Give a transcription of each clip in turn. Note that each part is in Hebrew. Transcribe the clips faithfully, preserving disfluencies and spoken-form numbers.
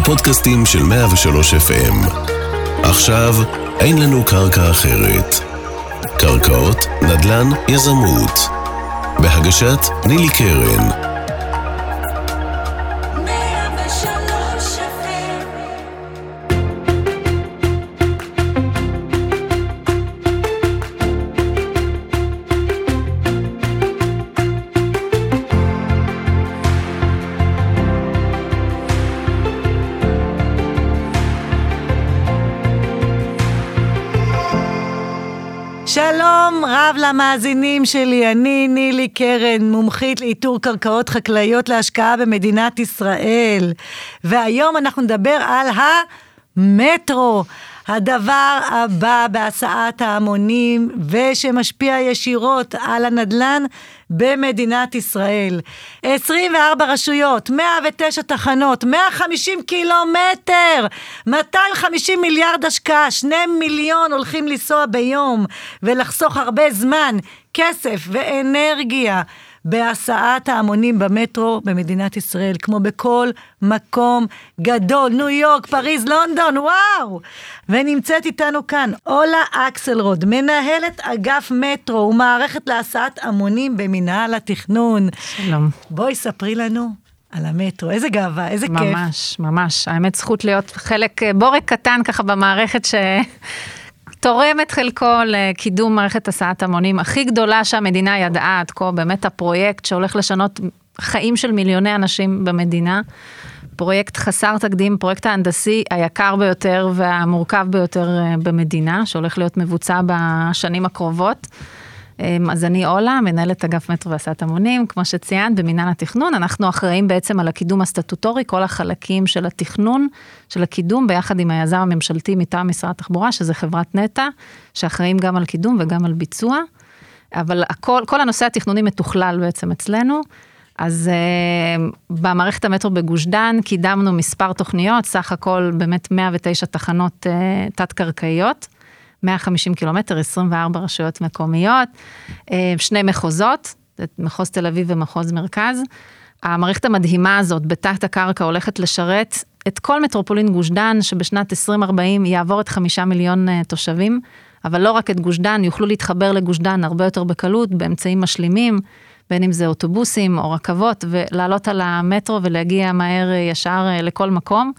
הפודקאסטים של מאה ושלוש אף אם. עכשיו אין לנו קרקע אחרת. קרקעות, נדל"ן, יזמות. בהגשת נילי קרן. שלום רב למאזינים שלי, אני נילי קרן, מומחית לאיתור קרקעות חקלאיות להשקעה במדינת ישראל. והיום אנחנו נדבר על המטרו, הדבר הבא בהסעת ההמונים ושמשפיע ישירות על הנדל"ן במדינת ישראל. עשרים וארבע רשויות, מאה ותשע תחנות, מאה וחמישים קילומטר, מאתיים וחמישים מיליארד השקעה, שני מיליון הולכים לנסוע ביום ולחסוך הרבה זמן, כסף ואנרגיה בהסעת ההמונים במטרו במדינת ישראל, כמו בכל מקום גדול, ניו יורק, פריז, לונדון, וואו! ונמצאת איתנו כאן אולה אקסלרוד, מנהלת אגף מטרו ומערכת להסעת המונים במינהל התכנון. שלום. בואי ספרי לנו על המטרו, איזה גאווה, איזה ממש, כיף. ממש, ממש. האמת זכות להיות חלק, בורק קטן ככה במערכת ש... תורמת חלקו לקידום מערכת הסעת המונים הכי גדולה שהמדינה ידעה עד כה, באמת הפרויקט שהולך לשנות חיים של מיליוני אנשים במדינה, פרויקט חסר תקדים, פרויקט ההנדסי היקר ביותר והמורכב ביותר במדינה, שהולך להיות מבוצע בשנים הקרובות. אז אני אולה, מנהלת אגף מטרו והסעת המונים, כמו שציינת, במינהל התכנון, אנחנו אחראים בעצם על הקידום הסטטוטורי, כל החלקים של התכנון, של הקידום, ביחד עם היזם הממשלתי מטעם משרד התחבורה, שזה חברת נטע, שאחראים גם על קידום וגם על ביצוע, אבל הכל, כל הנושא התכנוני מתוכלל בעצם אצלנו, אז uh, במערכת המטרו בגוש דן, קידמנו מספר תוכניות, סך הכל באמת מאה ותשע תחנות uh, תת-קרקעיות, מאה וחמישים קילומטר, עשרים וארבע רשויות מקומיות, שני מחוזות, מחוז תל אביב ומחוז מרכז. המערכת המדהימה הזאת, בתחת הקרקע, הולכת לשרת את כל מטרופולין גוש דן, שבשנת עשרים ארבעים יעבור את חמישה מיליון תושבים, אבל לא רק את גוש דן, יוכלו להתחבר לגוש דן הרבה יותר בקלות, באמצעים משלימים, בין אם זה אוטובוסים או רכבות, ולעלות על המטרו ולהגיע מהר ישר לכל מקום.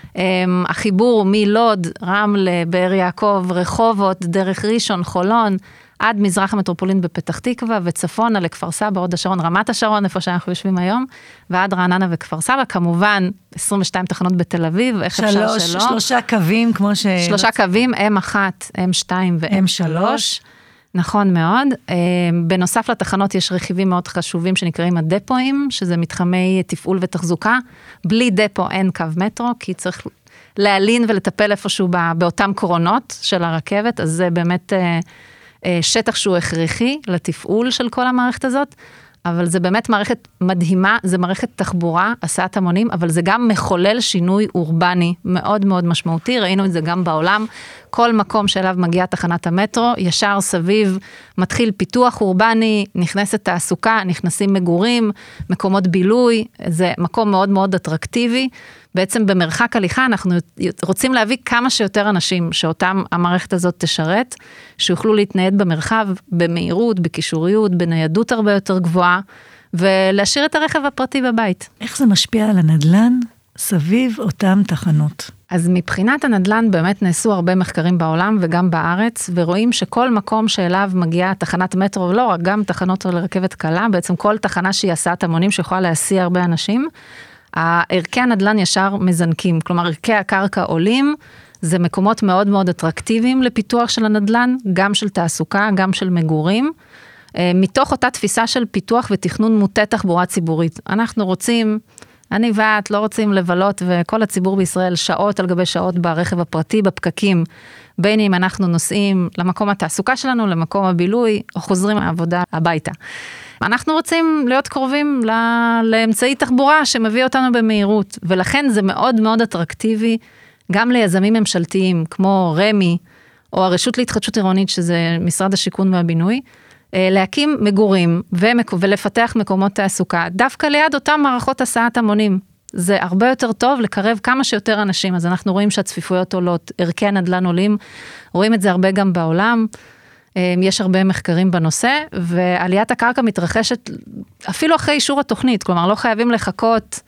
החיבור מלוד, רמלה, באר יעקב, רחובות, דרך ראשון, חולון, עד מזרח המטרופולין בפתח תקווה, וצפונה לכפר סבא, הוד השרון, רמת השרון, איפה שאנחנו יושבים היום, ועד רעננה וכפר סבא, כמובן, עשרים ושתיים תחנות בתל אביב, איך אפשר שלא? שלושה קווים, כמו ש... שלושה קווים, אם אחת, אם שתיים ו-אם שלוש. נכון מאוד. בנוסף לתחנות יש רכיבים מאוד חשובים שנקראים הדפואים, שזה מתחמי תפעול ותחזוקה. בלי דפו אין קו מטרו, כי צריך להלין ולטפל איפשהו באותם קרונות של הרכבת, אז זה באמת שטח שהוא הכרחי לתפעול של כל המערכת הזאת, אבל זה באמת מערכת מדהימה, זה מערכת תחבורה, הסעת המונים, אבל זה גם מחולל שינוי אורבני מאוד מאוד משמעותי, ראינו את זה גם בעולם, כל מקום שאליו מגיעה תחנת המטרו, ישר סביב מתחיל פיתוח אורבני, נכנסת תעסוקה, נכנסים מגורים, מקומות בילוי, זה מקום מאוד מאוד אטרקטיבי, בעצם במרחק הליכה אנחנו רוצים להביא כמה שיותר אנשים שאותם המערכת הזאת תשרת, שיוכלו להתנייד במרחב, במהירות, בקישוריות, בניידות הרבה יותר גבוהה, ולהשאיר את הרכב הפרטי בבית. איך זה משפיע על הנדל"ן סביב אותם תחנות? אז מבחינת הנדל"ן באמת נעשו הרבה מחקרים בעולם וגם בארץ, ורואים שכל מקום שאליו מגיעה תחנת מטרו, לא רק גם תחנות לרכבת קלה, בעצם כל תחנה שהיא הסעת המונים שיכולה להסיע הרבה אנשים, ערכי הנדל"ן ישר מזנקים, כלומר ערכי הקרקע עולים, זה מקומות מאוד מאוד אטרקטיביים לפיתוח של הנדל"ן, גם של תעסוקה, גם של מגורים, מתוך אותה תפיסה של פיתוח ותכנון מוטה תחבורה ציבורית. אנחנו רוצים, אני ואת לא רוצים לבלות, וכל הציבור בישראל שעות על גבי שעות ברכב הפרטי, בפקקים, בין אם אנחנו נוסעים למקום התעסוקה שלנו, למקום הבילוי, או חוזרים מהעבודה הביתה. אנחנו רוצים להיות קרובים לאמצעי תחבורה שמביא אותנו במהירות, ולכן זה מאוד מאוד אטרקטיבי, גם ליזמים ממשלתיים, כמו רמי, או הרשות להתחדשות עירונית, שזה משרד השיכון והבינוי, להקים מגורים ולפתח מקומות תעסוקה, דווקא ליד אותם מערכות הסעת המונים. זה הרבה יותר טוב לקרב כמה שיותר אנשים, אז אנחנו רואים שהצפיפויות עולות, ערכי הנדל"ן עולים, רואים את זה הרבה גם בעולם, יש הרבה מחקרים בנושא, ועליית הקרקע מתרחשת אפילו אחרי אישור התוכנית, כלומר לא חייבים לחכות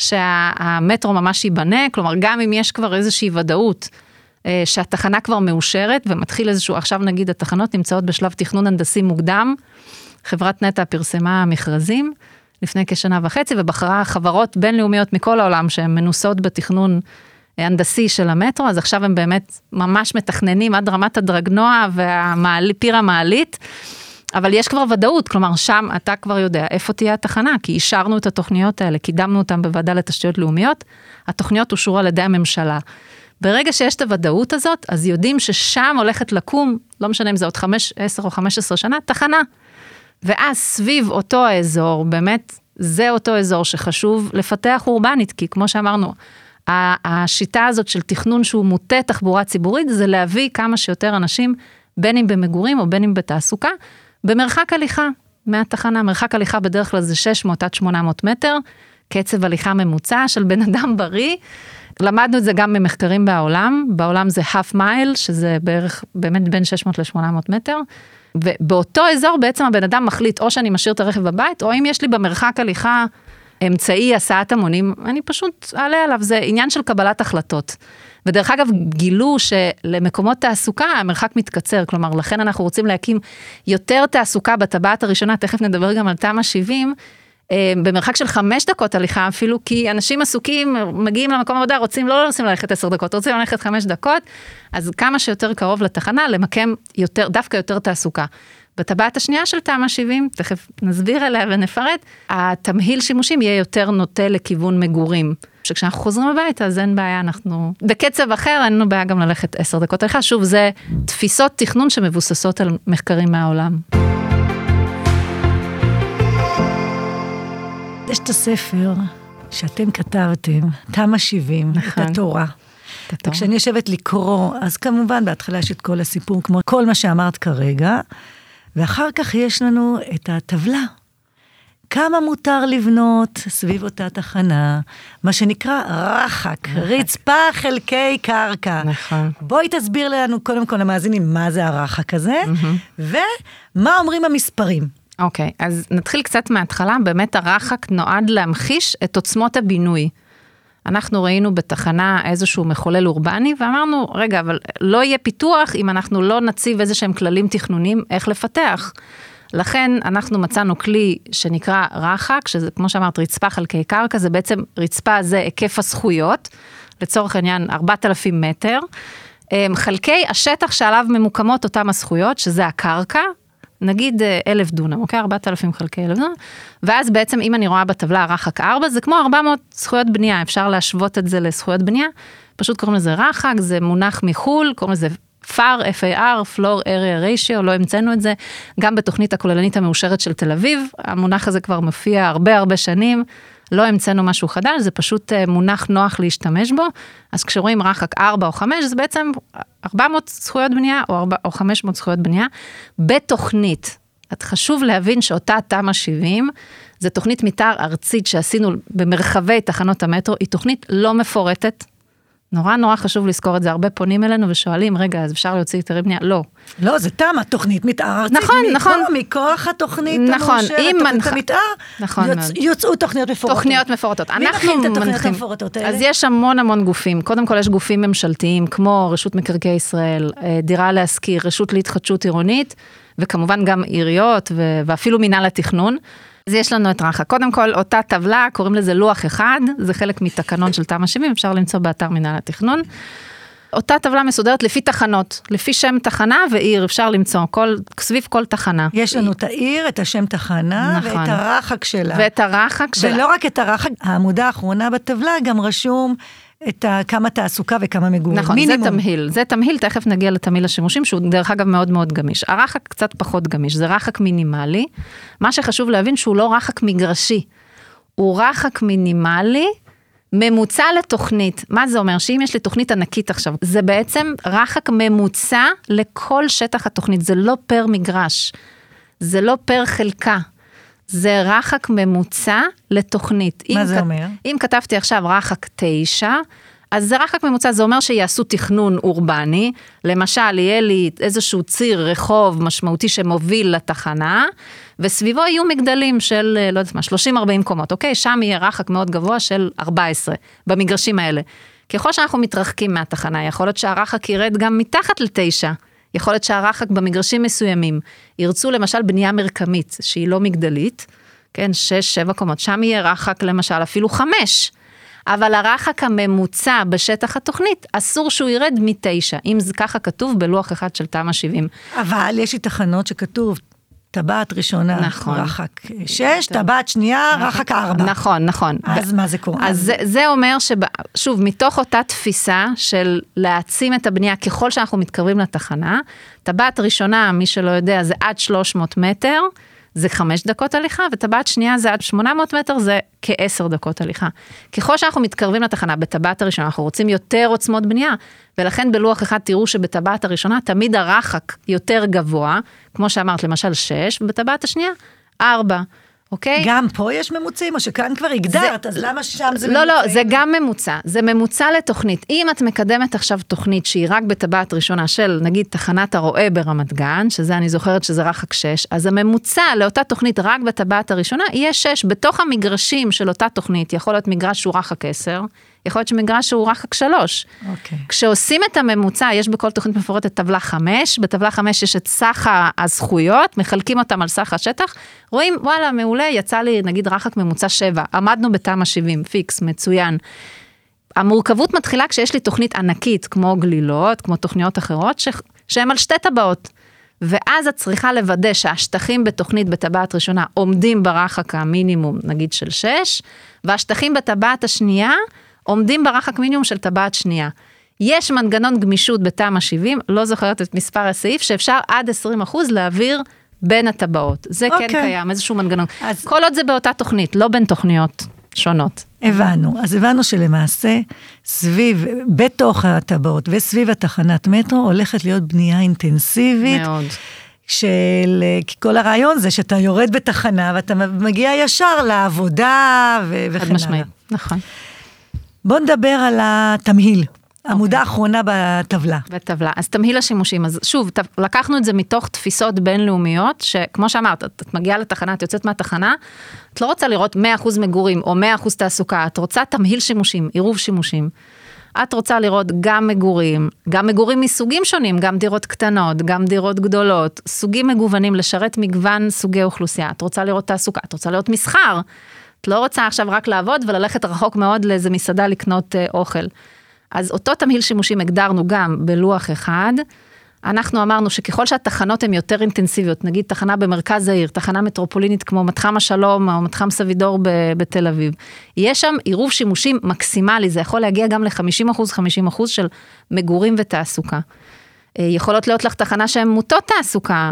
שהמטרו ממש ייבנה, כלומר גם אם יש כבר איזושהי ודאות, שהתחנה כבר מאושרת, ומתחיל איזשהו, עכשיו נגיד התחנות נמצאות בשלב תכנון הנדסי מוקדם, חברת נטע פרסמה מכרזים, לפני כשנה וחצי, ובחרה חברות בינלאומיות מכל העולם, שהן מנוסות בתכנון הנדסי של המטרו, אז עכשיו הם באמת ממש מתכננים עד רמת הדרגנוע, והפיר המעלית, אבל יש כבר ודאות, כלומר שם אתה כבר יודע איפה תהיה התחנה, כי אישרנו את התוכניות האלה, קידמנו אותם בוועדה לתשתיות לאומיות, התוכניות אושרו על ידי הממשלה. ברגע שיש את הוודאות הזאת, אז יודעים ששם הולכת לקום, לא משנה אם זה עוד חמש, עשר או חמש עשרה שנה, תחנה. ואז סביב אותו האזור, באמת זה אותו אזור שחשוב לפתח אורבנית, כי כמו שאמרנו, השיטה הזאת של תכנון שהוא מוטה תחבורה ציבורית, זה להביא כמה שיותר אנשים, בין אם במגורים או בין אם בתעסוקה, במרחק הליכה מהתחנה. מרחק הליכה בדרך כלל זה שש מאות עד שמונה מאות מטר, קצב הליכה ממוצע של בן אדם בריא, למדנו את זה גם ממחקרים בעולם, בעולם זה half mile, שזה בערך באמת בין שש מאות ל-שמונה מאות מטר, ובאותו אזור בעצם הבן אדם מחליט, או שאני משאיר את הרכב בבית, או אם יש לי במרחק הליכה אמצעי הסעת המונים, אני פשוט אעלה עליו, זה עניין של קבלת החלטות. ודרך אגב, גילו שלמקומות תעסוקה, המרחק מתקצר, כלומר, לכן אנחנו רוצים להקים יותר תעסוקה בטבעת הראשונה, תכף נדבר גם על תמ"א שבעים, במרחק של חמש דקות הליכה אפילו, כי אנשים עסוקים, מגיעים למקום עבודה, רוצים, לא רוצים ללכת עשר דקות, רוצים ללכת חמש דקות, אז כמה שיותר קרוב לתחנה, למקם יותר, דווקא יותר תעסוקה. בטבעת השנייה של תמ"א שבעים, תכף נסביר אליה ונפרט, התמהיל שימושים יהיה יותר נוטה לכיוון מגורים. שכשאנחנו חוזרים הביתה, אז אין בעיה, אנחנו בקצב אחר, אין לנו בעיה גם ללכת עשר דקות הליכה. שוב, זה תפיסות תכנון שמבוססות על מחקרים מהעולם. יש את הספר שאתם כתבתם, תמ"א שבעים, נכון. את התורה. וכשאני יושבת לקרוא, אז כמובן בהתחלה יש את כל הסיפור, כמו כל מה שאמרת כרגע, ואחר כך יש לנו את הטבלה. כמה מותר לבנות סביב אותה תחנה, מה שנקרא רחק, רצפה חלקי קרקע. נכון. בואי תסביר לנו קודם כל למאזינים מה זה הרחק הזה, ומה אומרים המספרים. אוקיי, אז נתחיל קצת מההתחלה, באמת הרחק נועד להמחיש את עוצמות הבינוי. אנחנו ראינו בתחנה איזשהו מחולל אורבני, ואמרנו, רגע, אבל לא יהיה פיתוח אם אנחנו לא נציב איזה שהם כללים תכנונים, איך לפתח. לכן אנחנו מצאנו כלי שנקרא רחק, שזה כמו שאמרת, רצפה חלקי קרקע, זה בעצם רצפה זה היקף הזכויות, לצורך העניין ארבעת אלפים מטר, חלקי השטח שעליו ממוקמות אותם הזכויות, שזה הקרקע, נגיד אלף דונם, אוקיי? ארבעת אלפים חלקי אלף דונם, ואז בעצם אם אני רואה בטבלה רחק ארבע, זה כמו ארבע מאות זכויות בנייה, אפשר להשוות את זה לזכויות בנייה, פשוט קוראים לזה רחק, זה מונח מחול, קוראים לזה פאר, F A R, Floor Area Ratio, לא המצאנו את זה, גם בתוכנית הכוללנית המאושרת של תל אביב, המונח הזה כבר מופיע הרבה הרבה שנים, לא המצאנו משהו חדש, זה פשוט מונח נוח להשתמש בו, אז כשרואים רחק ארבע או חמש, זה בעצם ארבע מאות זכויות בנייה, או, ארבע, או חמש מאות זכויות בנייה, בתוכנית. את חשוב להבין שאותה תמ"א שבעים, זה תוכנית מתאר ארצית שעשינו במרחבי תחנות המטרו, היא תוכנית לא מפורטת, נורא נורא חשוב לזכור את זה, הרבה פונים אלינו ושואלים, רגע, אז אפשר להוציא היתרי בנייה? לא. לא, זה תמ"א, תוכנית מתאר ארצית. נכון, נכון. מכוח התוכנית נכון, המאושרת, תוכנית המתאר, נכון, יוצאו תוכניות מפורטות. תוכניות מפורטות. מי מכין את התוכניות המפורטות האלה? אז יש המון המון גופים, קודם כל יש גופים ממשלתיים, כמו רשות מקרקעי ישראל, דירה להשכיר, רשות להתחדשות עירונית, וכמובן גם עיריות, ואפילו מינהל התכנון. אז יש לנו את רחק. קודם כל, אותה טבלה, קוראים לזה לוח אחד, זה חלק מתקנון של תמ"א שבעים, אפשר למצוא באתר מינהל התכנון. אותה טבלה מסודרת לפי תחנות, לפי שם תחנה ועיר, אפשר למצוא כל, סביב כל תחנה. יש לנו את העיר, את השם תחנה, נכון. ואת הרחק שלה. ואת הרחק שלה. ולא רק את הרחק, העמודה האחרונה בטבלה גם רשום את כמה תעסוקה וכמה מגורים. נכון, מינימום. זה תמהיל, זה תמהיל, תכף נגיע לתמהיל השימושים, שהוא דרך אגב מאוד מאוד גמיש. הרחק קצת פחות גמיש, זה רחק מינימלי, מה שחשוב להבין שהוא לא רחק מגרשי, הוא רחק מינימלי, ממוצע לתוכנית. מה זה אומר? שאם יש לי תוכנית ענקית עכשיו, זה בעצם רחק ממוצע לכל שטח התוכנית, זה לא פר מגרש, זה לא פר חלקה, זה רחק ממוצע לתוכנית. מה זה כ... אומר? אם כתבתי עכשיו רחק תשע, אז זה רחק ממוצע, זה אומר שיעשו תכנון אורבני, למשל, יהיה לי איזשהו ציר רחוב משמעותי שמוביל לתחנה, וסביבו יהיו מגדלים של, לא יודעת מה, שלושים ארבעים קומות, אוקיי? שם יהיה רחק מאוד גבוה של ארבע עשרה, במגרשים האלה. ככל שאנחנו מתרחקים מהתחנה, יכול להיות שהרחק ירד גם מתחת לתשע, יכול להיות שהרחק במגרשים מסוימים, ירצו למשל בנייה מרקמית, שהיא לא מגדלית, כן, שש, שבע קומות, שם יהיה רחק למשל אפילו חמש, אבל הרחק הממוצע בשטח התוכנית, אסור שהוא ירד מתשע, אם זה ככה כתוב בלוח אחד של תמ"א שבעים. אבל יש לי תחנות שכתוב, טבעת ראשונה, נכון. רחק שש, טבעת שנייה, רחק ארבע. נכון, נכון. אז מה זה קורה? אז זה, זה אומר ששוב, מתוך אותה תפיסה של להעצים את הבנייה, ככל שאנחנו מתקרבים לתחנה, טבעת ראשונה, מי שלא יודע, זה עד שלוש מאות מטר, זה חמש דקות הליכה, וטבעת שנייה זה עד שמונה מאות מטר, זה כעשר דקות הליכה. ככל שאנחנו מתקרבים לתחנה, בטבעת הראשונה, אנחנו רוצים יותר עוצמות בנייה, ולכן בלוח אחד תראו שבטבעת הראשונה, תמיד הרחק יותר גבוה, כמו שאמרת, למשל שש, ובטבעת השנייה, ארבע. אוקיי? גם פה יש ממוצעים, או שכאן כבר הגדרת, אז למה שם זה לא, ממוצעים? לא, זה גם ממוצע, זה ממוצע לתוכנית. אם את מקדמת עכשיו תוכנית שהיא רק בטבעת ראשונה של, נגיד, תחנת הרועה ברמת גן, שזה אני זוכרת שזה רחק שש, אז הממוצע לאותה תוכנית רק בטבעת הראשונה, יהיה שש. בתוך המגרשים של אותה תוכנית, יכול להיות מגרש שהוא רחק עשר, יכול להיות שמגרש שהוא רחק שלוש. אוקיי. כשעושים את הממוצע, יש בכל תוכנית מפורטת טבלה חמש, בטבלה חמש יש את סך הזכויות, מחלקים אותם על סך השטח, רואים, וואלה, מעולה, יצא לי, נגיד, רחק ממוצע שבע, עמדנו בתמ"א שבעים, פיקס, מצוין. המורכבות מתחילה כשיש לי תוכנית ענקית, כמו גלילות, כמו תוכניות אחרות, ש... שהן על שתי טבעות. ואז את צריכה לוודא שהשטחים בתוכנית בטבעת ראשונה עומדים ברחק המינימום, נגיד של שש, והשטחים בטבעת השנייה עומדים ברחק מינימום של טבעת שנייה. יש מנגנון גמישות בתמ"א שבעים, לא זוכרת את מספר הסעיף, שאפשר עד עשרים אחוז להעביר בין הטבעות. זה okay. כן קיים, איזשהו מנגנון. אז... כל עוד זה באותה תוכנית, לא בין תוכניות שונות. הבנו, אז הבנו שלמעשה, סביב, בתוך הטבעות וסביב התחנת מטרו, הולכת להיות בנייה אינטנסיבית. מאוד. של, כי כל הרעיון זה שאתה יורד בתחנה, ואתה מגיע ישר לעבודה ו- וכן הלאה. נכון. בוא נדבר על התמהיל. עמודה האחרונה בטבלה. בטבלה. אז תמהיל השימושים. אז שוב, לקחנו את זה מתוך תפיסות בינלאומיות, שכמו שאמרת, את מגיעה לתחנה, את יוצאת מהתחנה, את לא רוצה לראות מאה אחוז מגורים, או מאה אחוז תעסוקה, את רוצה תמהיל שימושים, עירוב שימושים. את רוצה לראות גם מגורים, גם מגורים מסוגים שונים, גם דירות קטנות, גם דירות גדולות, סוגים מגוונים, לשרת מגוון סוגי אוכלוסייה. את רוצה לראות תעסוקה, את רוצה לראות מסחר. את לא רוצה עכשיו רק לעבוד וללכת רחוק מאוד לאיזה מסעדה לקנות אה, אוכל. אז אותו תמהיל שימושים הגדרנו גם בלוח אחד, אנחנו אמרנו שככל שהתחנות הן יותר אינטנסיביות, נגיד תחנה במרכז העיר, תחנה מטרופולינית כמו מתחם השלום או מתחם סבידור בתל אביב, יש שם עירוב שימושים מקסימלי, זה יכול להגיע גם ל-חמישים אחוז, חמישים אחוז של מגורים ותעסוקה. יכולות להיות לך תחנה שהן מוטות תעסוקה,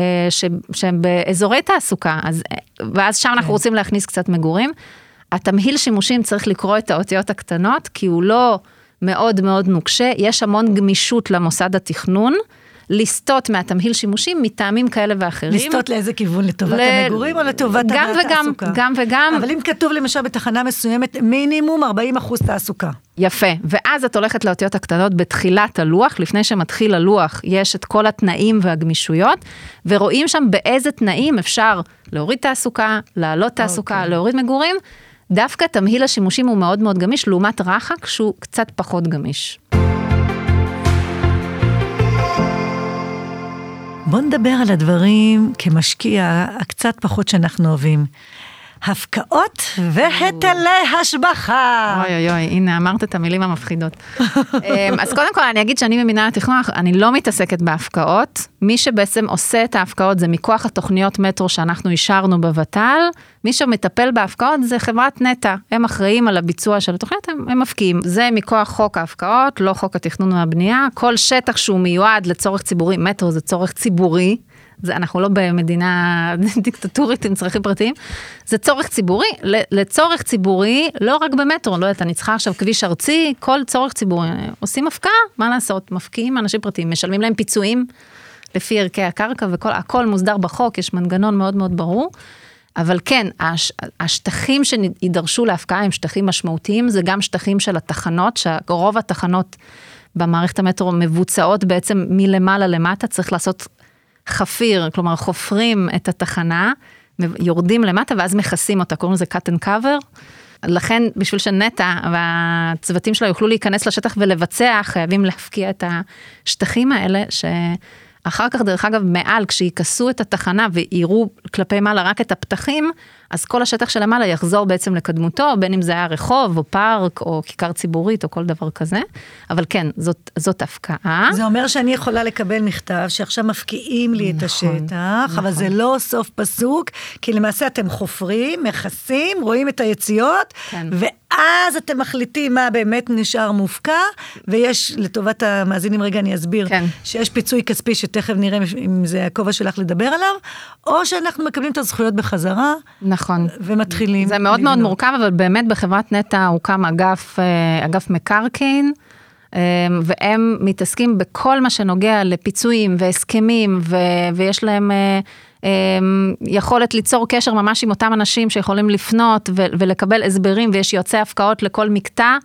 שהן באזורי תעסוקה, אז, ואז שם אנחנו רוצים להכניס קצת מגורים. התמהיל שימושים צריך לקרוא את האותיות הקטנות, כי הוא לא מאוד מאוד נוקשה, יש המון גמישות למוסד התכנון, לסטות מהתמהיל שימושים מטעמים כאלה ואחרים. לסטות לאיזה כיוון? לטובת ל... המגורים או לטובת גם התעסוקה? וגם, גם וגם. אבל אם כתוב למשל בתחנה מסוימת, מינימום ארבעים אחוז תעסוקה. יפה, ואז את הולכת לאותיות הקטנות בתחילת הלוח, לפני שמתחיל הלוח, יש את כל התנאים והגמישויות, ורואים שם באיזה תנאים אפשר להוריד תעסוקה, להעלות תעסוקה, okay. להוריד מגורים, דווקא תמהיל השימושים הוא מאוד מאוד גמיש, לעומת רחק שהוא קצת פחות גמיש. בוא נדבר על הדברים כמשקיע, הקצת פחות שאנחנו אוהבים. הפקעות והיטלי השבחה. אוי אוי אוי, הנה אמרת את המילים המפחידות. אז קודם כל אני אגיד שאני ממינהל התכנון, אני לא מתעסקת בהפקעות, מי שבעצם עושה את ההפקעות זה מכוח התוכניות מטרו שאנחנו אישרנו בוות"ל, מי שמטפל בהפקעות זה חברת נטע, הם אחראים על הביצוע של התוכניות, הם, הם מפקיעים, זה מכוח חוק ההפקעות, לא חוק התכנון והבנייה, כל שטח שהוא מיועד לצורך ציבורי, מטרו זה צורך ציבורי, זה, אנחנו לא במדינה דיקטטורית עם צרכים פרטיים, זה צורך ציבורי, לצורך ציבורי, לא רק במטרו, לא יודעת, אני צריכה עכשיו כביש ארצי, כל צורך ציבורי, עושים הפקעה, מה לעשות, מפקיעים אנשים פרטיים, משלמים להם פיצויים, לפי ערכי הקרקע, וכל, הכל מוסדר בחוק, יש מנגנון מאוד מאוד ברור, אבל כן, הש, השטחים שידרשו להפקעה הם שטחים משמעותיים, זה גם שטחים של התחנות, שרוב התחנות במערכת המטרו מבוצעות בעצם מלמעלה למטה, צריך לעשות חפיר, כלומר חופרים את התחנה, יורדים למטה ואז מכסים אותה, קוראים לזה cut and cover, לכן בשביל שנטה והצוותים שלה יוכלו להיכנס לשטח ולבצע, חייבים להפקיע את השטחים האלה, שאחר כך דרך אגב מעל, כשיכסו את התחנה ויראו כלפי מעלה רק את הפתחים, אז כל השטח של המעלה יחזור בעצם לקדמותו, בין אם זה היה רחוב או פארק או כיכר ציבורית או כל דבר כזה, אבל כן, זאת, זאת הפקעה. זה אומר שאני יכולה לקבל מכתב שעכשיו מפקיעים לי נכון, את השטח, נכון. אבל זה לא סוף פסוק, כי למעשה אתם חופרים, מכסים, רואים את היציאות, כן. ואז אתם מחליטים מה באמת נשאר מופקע, ויש לטובת המאזינים, רגע אני אסביר, כן. שיש פיצוי כספי שתכף נראה אם זה הכובע שלך לדבר עליו, או שאנחנו מקבלים את הזכויות בחזרה, נכון. ומתחילים. זה מאוד מאוד מורכב, אבל באמת בחברת נטה הוקם אגף, אגף מקרקעין, והם מתעסקים בכל מה שנוגע לפיצויים והסכמים, ו, ויש להם יכולת ליצור קשר ממש עם אותם אנשים שיכולים לפנות ו, ולקבל הסברים, ויש יועצי הפקעות לכל מקטע,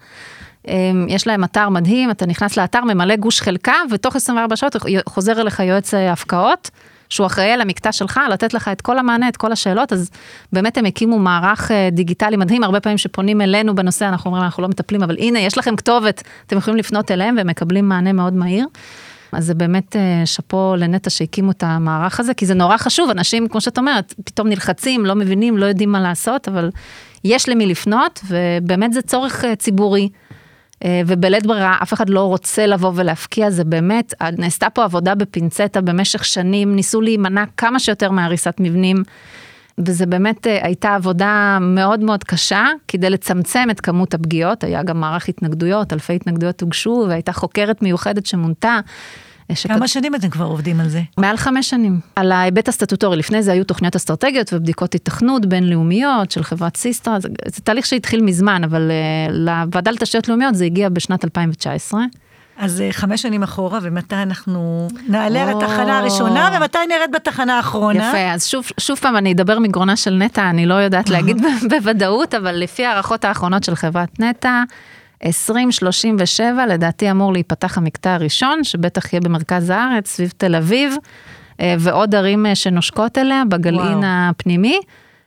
יש להם אתר מדהים, אתה נכנס לאתר, ממלא גוש חלקה, ותוך עשרים וארבע שעות חוזר אליך יועץ הפקעות, שהוא אחראי על המקטע שלך, לתת לך את כל המענה, את כל השאלות, אז באמת הם הקימו מערך דיגיטלי מדהים, הרבה פעמים שפונים אלינו בנושא, אנחנו אומרים, אנחנו לא מטפלים, אבל הנה, יש לכם כתובת, אתם יכולים לפנות אליהם, והם מקבלים מענה מאוד מהיר, אז זה באמת שפו לנטה שהקימו את המערך הזה, כי זה נורא חשוב, אנשים, כמו שאת אומרת, פתאום נלחצים, לא מבינים, לא יודעים מה לעשות, אבל יש למי לפנות, ובאמת זה צורך ציבורי, ובלית ברירה, אף אחד לא רוצה לבוא ולהפקיע, זה באמת, נעשתה פה עבודה בפינצטה במשך שנים, ניסו להימנע כמה שיותר מהריסת מבנים, וזה באמת הייתה עבודה מאוד מאוד קשה, כדי לצמצם את כמות הפגיעות, היה גם מערך התנגדויות, אלפי התנגדויות הוגשו, והייתה חוקרת מיוחדת שמונתה. כמה שנים אתם כבר עובדים על זה? מעל חמש שנים. על ההיבט הסטטוטורי, לפני זה היו תוכניות אסטרטגיות ובדיקות התכנות בינלאומיות של חברת סיסטרה, זה, זה תהליך שהתחיל מזמן, אבל uh, לוועדה לתשתיות לאומיות זה הגיע בשנת אלפיים תשע עשרה. אז חמש שנים אחורה, ומתי אנחנו נעלה על התחנה הראשונה, ומתי נרד בתחנה האחרונה? יפה, אז שוב, שוב פעם אני אדבר מגרונה של נטה, אני לא יודעת להגיד בוודאות, אבל לפי הערכות האחרונות של חברת נטה, עשרים שלושים ושבע, לדעתי אמור להיפתח המקטע הראשון, שבטח יהיה במרכז הארץ, סביב תל אביב, ועוד ערים שנושקות אליה, בגלעין הפנימי.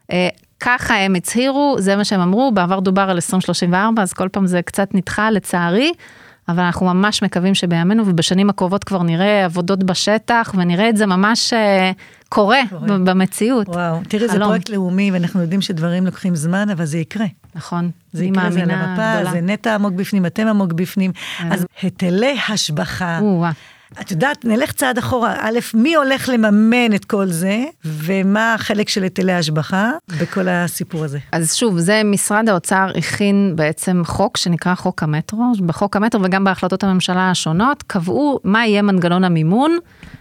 ככה הם הצהירו, זה מה שהם אמרו, בעבר דובר על עשרים שלושים וארבע, אז כל פעם זה קצת נדחה לצערי, אבל אנחנו ממש מקווים שבימינו, ובשנים הקרובות כבר נראה עבודות בשטח, ונראה את זה ממש קורה, קורה. במציאות. וואו, תראי, זה פרויקט לאומי, ואנחנו יודעים שדברים לוקחים זמן, אבל זה יקרה. נכון. זה יקרה, זה למפה, זה נטע עמוק בפנים, אתם עמוק בפנים. אז היטלי השבחה. את יודעת, נלך צעד אחורה, א', מי הולך לממן את כל זה, ומה החלק של היטלי השבחה בכל הסיפור הזה? אז שוב, זה משרד האוצר הכין בעצם חוק שנקרא חוק המטרו, בחוק המטרו וגם בהחלטות הממשלה השונות, קבעו מה יהיה מנגנון המימון,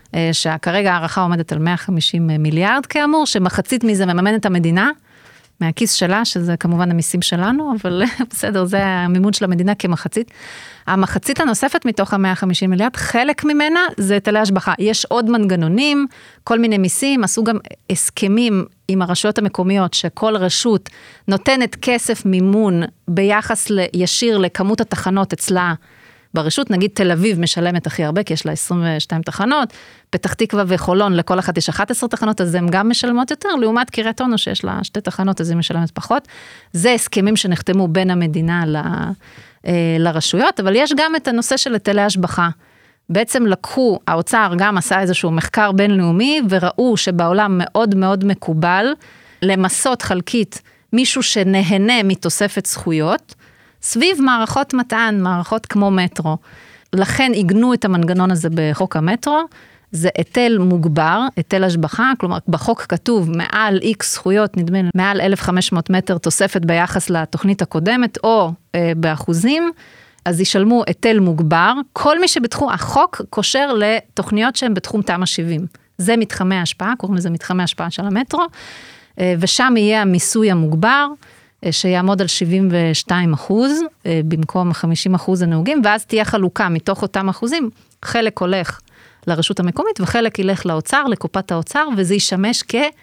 שכרגע הערכה עומדת על מאה וחמישים מיליארד כאמור, שמחצית מזה מממן את המדינה, מהכיס שלה, שזה כמובן המיסים שלנו, אבל בסדר, זה המימון של המדינה כמחצית. המחצית הנוספת מתוך ה-מאה וחמישים מיליארד, חלק ממנה זה היטלי השבחה. יש עוד מנגנונים, כל מיני מיסים, עשו גם הסכמים עם הרשויות המקומיות, שכל רשות נותנת כסף מימון ביחס ישיר לכמות התחנות אצלה ברשות, נגיד תל אביב משלמת הכי הרבה, כי יש לה עשרים ושתיים תחנות, פתח תקווה וחולון, לכל אחת יש אחת עשרה תחנות, אז הן גם משלמות יותר, לעומת קריית אונו שיש לה שתי תחנות, אז היא משלמת פחות. זה הסכמים שנחתמו בין המדינה ל, אה, לרשויות, אבל יש גם את הנושא של היטלי השבחה. בעצם לקחו, האוצר גם עשה איזשהו מחקר בינלאומי, וראו שבעולם מאוד מאוד מקובל, למסות חלקית מישהו שנהנה מתוספת זכויות, סביב מערכות מתן, מערכות כמו מטרו. לכן עיגנו את המנגנון הזה בחוק המטרו, זה היטל מוגבר, היטל השבחה, כלומר בחוק כתוב מעל איקס זכויות, נדמה לי, מעל אלף וחמש מאות מטר תוספת ביחס לתוכנית הקודמת, או אה, באחוזים, אז ישלמו היטל מוגבר, כל מי שבתחום, החוק קושר לתוכניות שהן בתחום תמ"א שבעים. זה מתחמי ההשפעה, קוראים לזה מתחמי ההשפעה של המטרו, אה, ושם יהיה המיסוי המוגבר, שיעמוד על שבעים ושתיים אחוז, במקום חמישים אחוז הנהוגים, ואז תהיה חלוקה מתוך אותם אחוזים, חלק הולך לרשות המקומית, וחלק ילך לאוצר, לקופת האוצר, וזה ישמש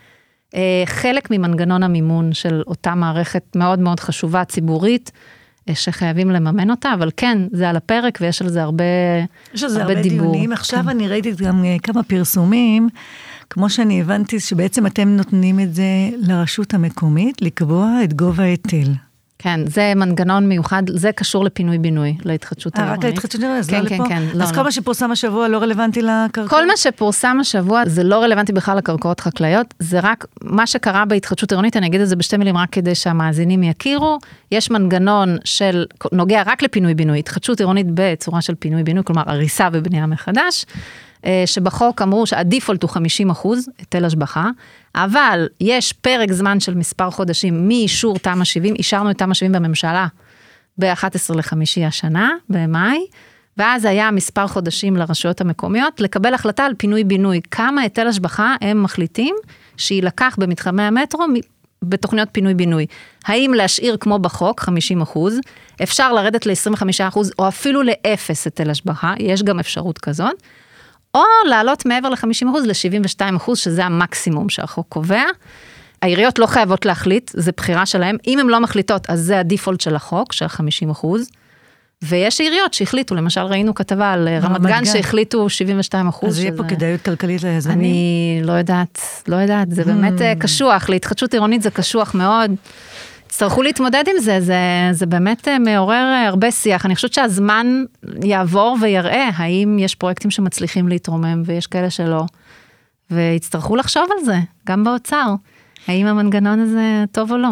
חלק ממנגנון המימון של אותה מערכת מאוד מאוד חשובה, ציבורית, שחייבים לממן אותה, אבל כן, זה על הפרק, ויש על זה הרבה דיבור. יש על זה הרבה דיונים. עכשיו אני ראיתי גם כמה פרסומים, כמו שאני הבנתי, שבעצם אתם נותנים את זה לרשות המקומית, לקבוע את גובה היטל. כן, זה מנגנון מיוחד, זה קשור לפינוי-בינוי, להתחדשות העירונית. רק להתחדשות העירונית, אז כן, לא כן, לפה? כן, לא, אז לא. כל מה שפורסם השבוע לא רלוונטי לקרקעות? כל מה שפורסם השבוע זה לא רלוונטי בכלל לקרקעות חקלאיות, זה רק מה שקרה בהתחדשות עירונית, אני אגיד את זה בשתי מילים רק כדי שהמאזינים יכירו, יש מנגנון של, נוגע רק לפינוי-בינוי, התחדשות עירונית בצורה של פינוי-בינוי, כלומר הריסה ובנייה מחדש, שבחוק אמרו שהדיפולט הוא חמישים אחוז, היטל השבחה, אבל יש פרק זמן של מספר חודשים מאישור תמ"א שבעים, אישרנו את תמ"א שבעים בממשלה ב-אחד עשר לחמישי השנה, במאי, ואז היה מספר חודשים לרשויות המקומיות, לקבל החלטה על פינוי-בינוי, כמה היטל השבחה הם מחליטים, שילקח במתחמי המטרו בתוכניות פינוי-בינוי. האם להשאיר כמו בחוק, חמישים אחוז, אפשר לרדת ל-עשרים וחמישה אחוז, או אפילו לאפס היטל השבחה, יש גם אפשרות כזאת, או לעלות מעבר ל-חמישים אחוז ל-שבעים ושתיים אחוז, שזה המקסימום שהחוק קובע. העיריות לא חייבות להחליט, זה בחירה שלהם. אם הן לא מחליטות, אז זה הדיפולט של החוק, של חמישים אחוז. ויש עיריות שהחליטו, למשל ראינו כתבה על רמת גן, שהחליטו שבעים ושתיים אחוז. אז יהיה פה כדאיות כלכלית ליזמים? אני לא יודעת, לא יודעת, זה באמת קשוח, להתחדשות עירונית זה קשוח מאוד. צריכו להתמודד עם זה, זה, זה באמת מעורר הרבה שיח. אני חושבת שהזמן יעבור ויראה, האם יש פרויקטים שמצליחים להתרומם, ויש כאלה שלא. ויצטרכו לחשוב על זה, גם באוצר. האם המנגנון הזה טוב או לא.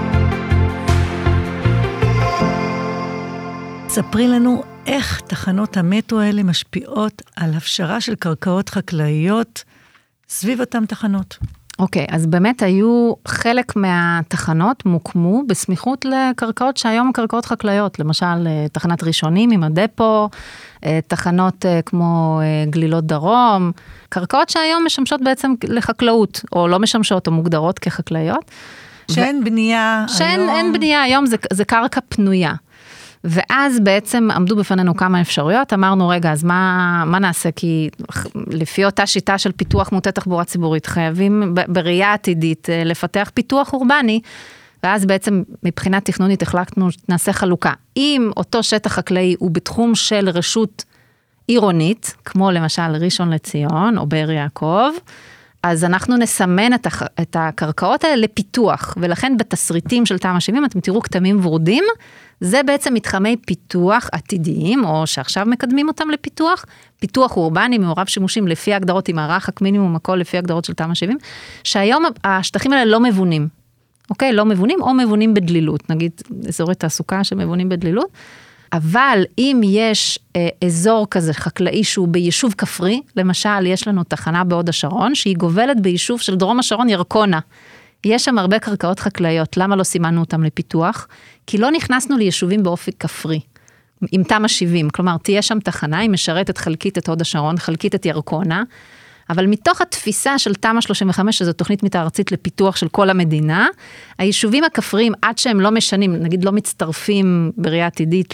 ספרי לנו איך תחנות המטרו האלה משפיעות על הפשרה של קרקעות חקלאיות סביב אותם תחנות. אוקיי, אז באמת היו חלק מהתחנות מוקמו בסמיכות לקרקעות שהיום קרקעות חקלאיות, למשל תחנת ראשונים עם הדפו, תחנות כמו גלילות דרום, קרקעות שהיום משמשות בעצם לחקלאות, או לא משמשות או מוגדרות כחקלאיות. שאין בנייה שאין היום. אין בנייה היום, זה, זה קרקע פנויה. ואז בעצם עמדו בפנינו כמה אפשרויות, אמרנו רגע, אז מה, מה נעשה? כי לפי אותה שיטה של פיתוח מוטה תחבורה ציבורית, חייבים בראייה עתידית לפתח פיתוח אורבני, ואז בעצם מבחינה תכנונית החלטנו נעשה חלוקה. אם אותו שטח חקלאי הוא בתחום של רשות עירונית, כמו למשל ראשון לציון או באר יעקב, אז אנחנו נסמן את, הח... את הקרקעות האלה לפיתוח, ולכן בתסריטים של תמ"א שבעים, אתם תראו כתמים ורודים, זה בעצם מתחמי פיתוח עתידיים, או שעכשיו מקדמים אותם לפיתוח, פיתוח אורבני מעורב שימושים לפי הגדרות עם הרחק מינימום הכל לפי הגדרות של תמ"א שבעים, שהיום השטחים האלה לא מבונים, אוקיי? לא מבונים או מבונים בדלילות, נגיד אזורי תעסוקה שמבונים בדלילות, אבל אם יש אה, אזור כזה חקלאי שהוא ביישוב כפרי, למשל יש לנו תחנה בהוד השרון, שהיא גובלת ביישוב של דרום השרון ירקונה, יש שם הרבה קרקעות חקלאיות, למה לא סימנו אותם לפיתוח? כי לא נכנסנו ליישובים באופי כפרי, עם תמ"א שבעים, כלומר תהיה שם תחנה, היא משרתת חלקית את הוד השרון, חלקית את ירקונה, אבל מתוך התפיסה של תמ"א שלושים וחמש, שזו תוכנית מתאר ארצית לפיתוח של כל המדינה, היישובים הכפריים, עד שהם לא משנים, נגיד לא מצטרפים בראייה עתידית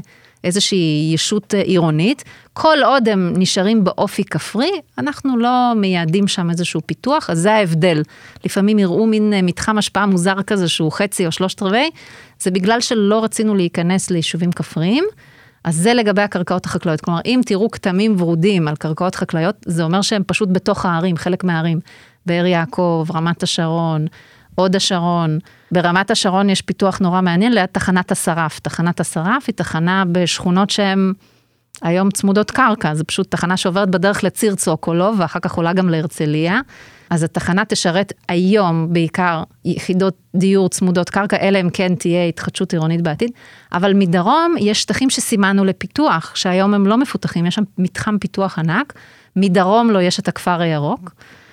לאיזושהי ישות עירונית, כל עוד הם נשארים באופי כפרי, אנחנו לא מייעדים שם איזשהו פיתוח, אז זה ההבדל. לפעמים יראו מין מתחם השפעה מוזר כזה, שהוא חצי או שלושת רבעי, זה בגלל שלא רצינו להיכנס ליישובים כפריים, אז זה לגבי הקרקעות החקלאיות, כלומר, אם תראו כתמים ורודים על קרקעות חקלאיות, זה אומר שהם פשוט בתוך הערים, חלק מהערים, באר יעקב, רמת השרון, הוד השרון, ברמת השרון יש פיתוח נורא מעניין, ליד תחנת השרף, תחנת השרף היא תחנה בשכונות שהן היום צמודות קרקע, זה פשוט תחנה שעוברת בדרך לציר צוקולוב, ואחר כך עולה גם להרצליה, אז התחנה תשרת היום בעיקר יחידות דיור צמודות קרקע, אלא אם כן תהיה התחדשות עירונית בעתיד, אבל מדרום יש שטחים שסימנו לפיתוח, שהיום הם לא מפותחים, יש שם מתחם פיתוח ענק, מדרום לא יש את הכפר הירוק,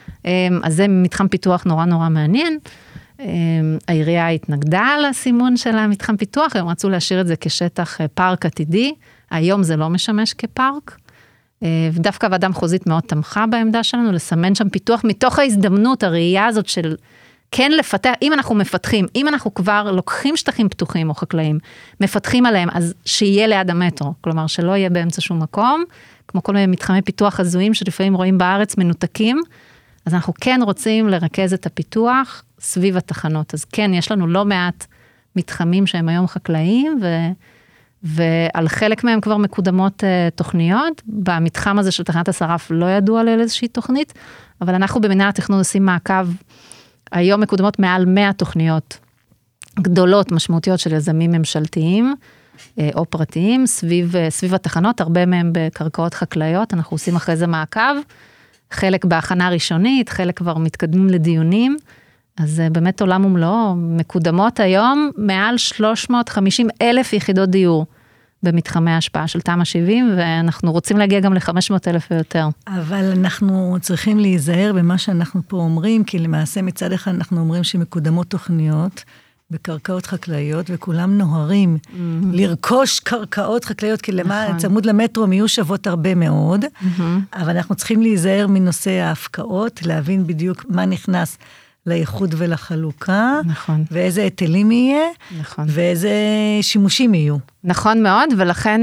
אז זה מתחם פיתוח נורא נורא מעניין, העירייה התנגדה לסימון של המתחם פיתוח, הם רצו להשאיר את זה כשטח פארק עתידי, היום זה לא משמש כפארק, ודווקא ועדה מחוזית מאוד תמכה בעמדה שלנו, לסמן שם פיתוח מתוך ההזדמנות, הראייה הזאת של כן לפתח, אם אנחנו מפתחים, אם אנחנו כבר לוקחים שטחים פתוחים או חקלאים, מפתחים עליהם, אז שיהיה ליד המטרו, כלומר שלא יהיה באמצע שום מקום, כמו כל מיני מתחמי פיתוח הזויים, שלפעמים רואים בארץ מנותקים, אז אנחנו כן רוצים לרכז את הפיתוח סביב התחנות. אז כן, יש לנו לא מעט מתחמים שהם היום חקלאיים, ו... ועל חלק מהם כבר מקודמות uh, תוכניות. במתחם הזה של תחנת השרף לא ידוע על איזושהי תוכנית, אבל אנחנו במינהל התכנון עושים מעקב, היום מקודמות מעל מאה תוכניות גדולות, משמעותיות של יזמים ממשלתיים, או פרטיים, סביב, סביב התחנות, הרבה מהם בקרקעות חקלאיות, אנחנו עושים אחרי זה מעקב, חלק בהכנה ראשונית, חלק כבר מתקדמים לדיונים, אז באמת עולם ומלואו, מקודמות היום מעל שלוש מאות וחמישים אלף יחידות דיור, במתחמי ההשפעה של תמ"א שבעים, ואנחנו רוצים להגיע גם ל-חמש מאות אלף ויותר. אבל אנחנו צריכים להיזהר במה שאנחנו פה אומרים, כי למעשה מצד אחד אנחנו אומרים שמקודמות תוכניות, בקרקעות חקלאיות, וכולם נוהרים mm-hmm. לרכוש קרקעות חקלאיות, כי למה, נכון. צמוד למטרו הם יהיו שוות הרבה מאוד, mm-hmm. אבל אנחנו צריכים להיזהר מנושא ההפקעות, להבין בדיוק מה נכנס לאיחוד ולחלוקה, נכון. ואיזה היטלים יהיה, נכון. ואיזה שימושים יהיו. נכון מאוד, ולכן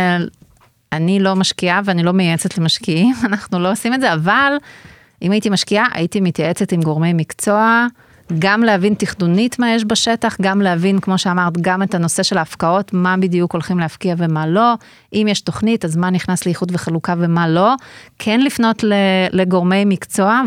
אני לא משקיעה, ואני לא מייעצת למשקיעים, אנחנו לא עושים את זה, אבל אם הייתי משקיעה, הייתי מתייעצת עם גורמי מקצוע, גם להבין תכנונית מה יש בשטח, גם להבין, כמו שאמרת, גם את הנושא של ההפקעות, מה בדיוק הולכים להפקיע ומה לא, אם יש תוכנית, אז מה נכנס לאיחוד וחלוקה ומה לא, כן לפנות לגורמי מקצוע,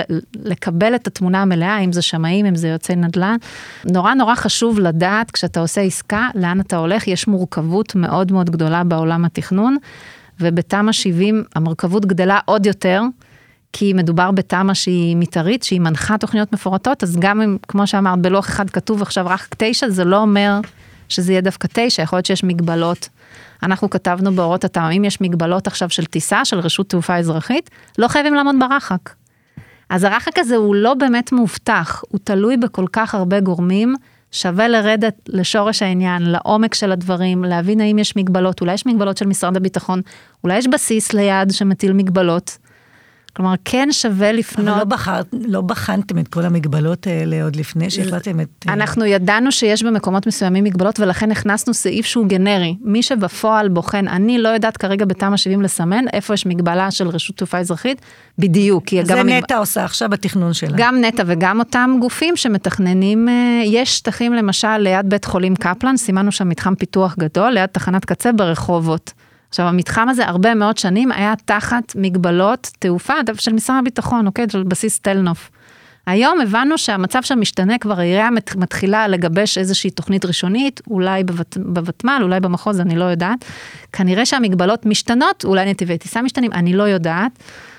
ולקבל את התמונה המלאה, אם זה שמאים, אם זה יוצא נדל"ן, נורא נורא חשוב לדעת, כשאתה עושה עסקה, לאן אתה הולך, יש מורכבות מאוד מאוד גדולה בעולם התכנון, ובתמ"א שבעים המורכבות גדלה עוד יותר, כי מדובר בתמ"א שהיא מתארית, שהיא מנחה תוכניות מפורטות, אז גם אם, כמו שאמרת, בלוח אחד כתוב עכשיו רק תשע, זה לא אומר שזה יהיה דווקא תשע, יכול להיות שיש מגבלות. אנחנו כתבנו בהוראות התמ"א, אם יש מגבלות עכשיו של טיסה, של רשות תעופה אזרחית, לא חייבים לעמוד ברחק. אז הרחק הזה הוא לא באמת מובטח, הוא תלוי בכל כך הרבה גורמים, שווה לרדת לשורש העניין, לעומק של הדברים, להבין האם יש מגבלות, אולי יש מגבלות של משרד הביטחון, אולי יש בסיס ליד שמטיל מגבלות, כלומר, כן שווה לפנות. אבל לא, בחר, לא בחנתם את כל המגבלות האלה עוד לפני שהחלטתם את... אנחנו ידענו שיש במקומות מסוימים מגבלות, ולכן הכנסנו סעיף שהוא גנרי. מי שבפועל בוחן, אני לא יודעת כרגע בתמ"א שבעים לסמן, איפה יש מגבלה של רשות תעופה אזרחית, בדיוק. זה המגב... נטע עושה עכשיו בתכנון שלה. גם נטע וגם אותם גופים שמתכננים, יש שטחים למשל ליד בית חולים קפלן, סימנו שם מתחם פיתוח גדול, ליד תחנת קצה ברחובות. עכשיו, המתחם הזה הרבה מאוד שנים היה תחת מגבלות תעופה של משרד הביטחון, אוקיי? של בסיס תלנוף. היום הבנו שהמצב שם משתנה, כבר העירייה מתחילה לגבש איזושהי תוכנית ראשונית, אולי בוותמ"ל, אולי במחוז, אני לא יודעת. כנראה שהמגבלות משתנות, אולי נתיבי טיסה משתנים, אני לא יודעת,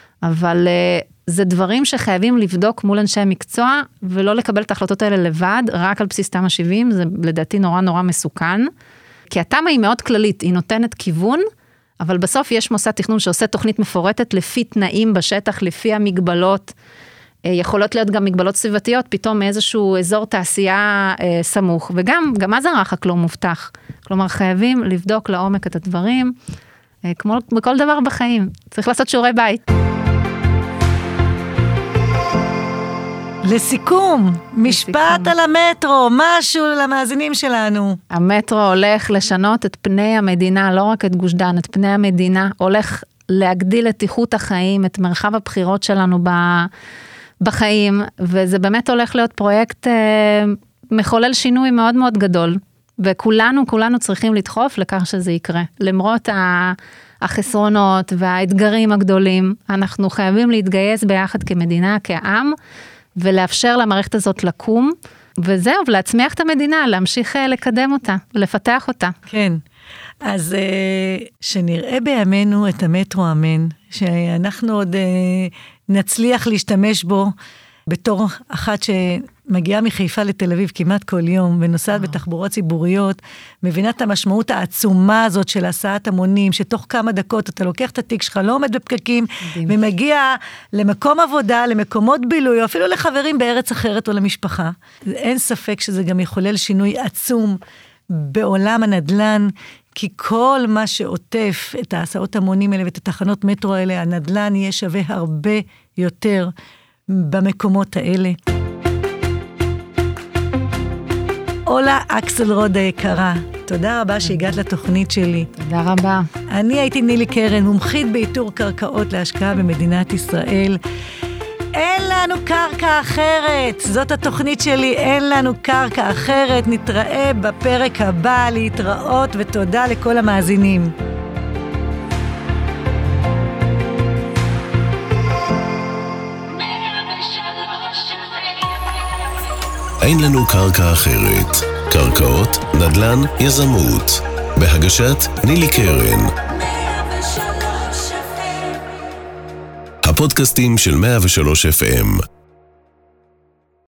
אבל זה דברים שחייבים לבדוק מול אנשי מקצוע, ולא לקבל את ההחלטות האלה לבד, רק על בסיס תמ"א שבעים, זה לדעתי נורא נורא מסוכן, כי התמ"א היא מאוד כללית, היא נותנת כיוון, אבל בסוף יש מוסד תכנון שעושה תוכנית מפורטת לפי תנאים בשטח, לפי המגבלות, יכולות להיות גם מגבלות סביבתיות, פתאום מאיזשהו אזור תעשייה אה, סמוך, וגם, גם אז הרחק לא מובטח. כלומר, חייבים לבדוק לעומק את הדברים, אה, כמו בכל דבר בחיים. צריך לעשות שיעורי בית. לסיכום, משפט על המטרו, משהו למאזינים שלנו. המטרו הולך לשנות את פני המדינה, לא רק את גוש דן, את פני המדינה, הולך להגדיל את איכות החיים, את מרחב הבחירות שלנו בחיים, וזה באמת הולך להיות פרויקט אה, מחולל שינוי מאוד מאוד גדול, וכולנו, כולנו צריכים לדחוף לכך שזה יקרה. למרות החסרונות והאתגרים הגדולים, אנחנו חייבים להתגייס ביחד כמדינה, כעם, ולאפשר למערכת הזאת לקום, וזהו, ולהצמיח את המדינה, להמשיך לקדם אותה, לפתח אותה. כן, אז שנראה בימינו את המטרו אמן, שאנחנו עוד נצליח להשתמש בו, בתור אחת שמגיעה מחיפה לתל אביב כמעט כל יום, ונוסעת בתחבורות ציבוריות, מבינה את המשמעות העצומה הזאת של הסעת המונים, שתוך כמה דקות אתה לוקח את התיק שלך, לא עומד בפקקים, ומגיע למקום עבודה, למקומות בילוי, או אפילו לחברים בארץ אחרת או למשפחה. אין ספק שזה גם יחולל שינוי עצום בעולם הנדל"ן, כי כל מה שעוטף את ההסעות המונים האלה ואת התחנות מטרו האלה, הנדל"ן יהיה שווה הרבה יותר במקומות האלה. אולה אקסלרוד היקרה, תודה רבה שהגעת לתוכנית שלי. תודה רבה. אני הייתי נילי קרן, מומחית באיתור קרקעות להשקעה במדינת ישראל. אין לנו קרקע אחרת. זאת התוכנית שלי, אין לנו קרקע אחרת. נתראה בפרק הבא, להתראות ותודה לכל המאזינים. אין לנו קרקע אחרת. קרקעות, נדל"ן, יזמות. בהגשת נילי קרן. הפודקאסטים של מאה ושלוש אף אם.